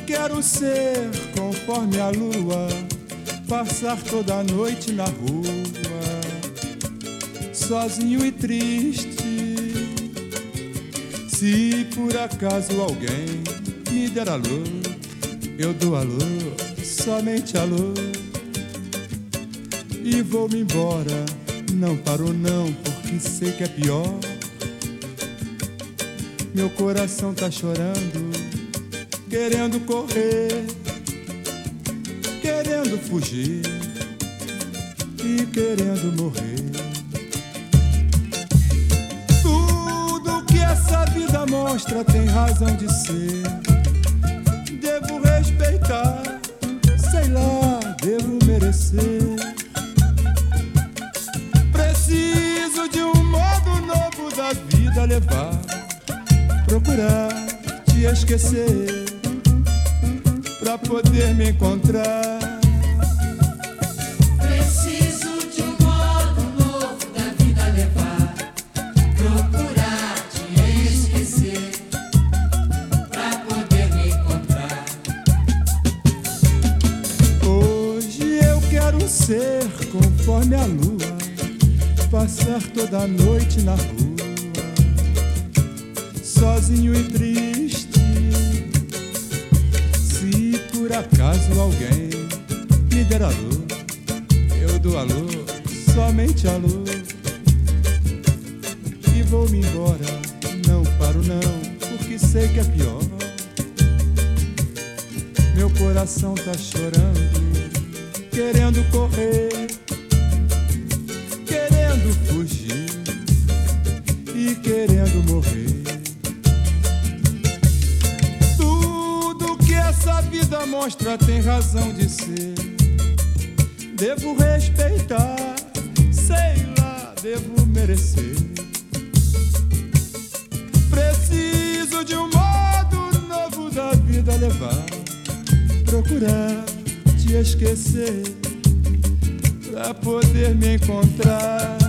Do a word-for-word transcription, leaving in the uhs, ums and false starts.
quero ser conforme a lua, passar toda a noite na rua, sozinho e triste. Se por acaso alguém me der alô, eu dou alô, somente alô, e vou-me embora. Não paro não, porque sei que é pior. Meu coração tá chorando, querendo correr, querendo fugir e querendo morrer. Tudo que essa vida mostra tem razão de ser. Devo respeitar, sei lá, devo merecer. Preciso de um modo novo da vida levar, procurar te esquecer, pra poder me encontrar. Preciso de um modo novo da vida levar, procurar te esquecer, pra poder me encontrar. Hoje eu quero ser conforme a lua, passar toda a noite na rua, sozinho e triste. Se por acaso alguém me der alô, eu dou alô, somente alô, e vou-me embora. Não paro não, porque sei que é pior. Meu coração tá chorando, querendo correr, querendo fugir e querendo morrer. Tudo que essa vida mostra tem razão de ser. Devo respeitar, sei lá, devo merecer. Preciso de um modo novo da vida levar, procurar te esquecer, pra poder me encontrar.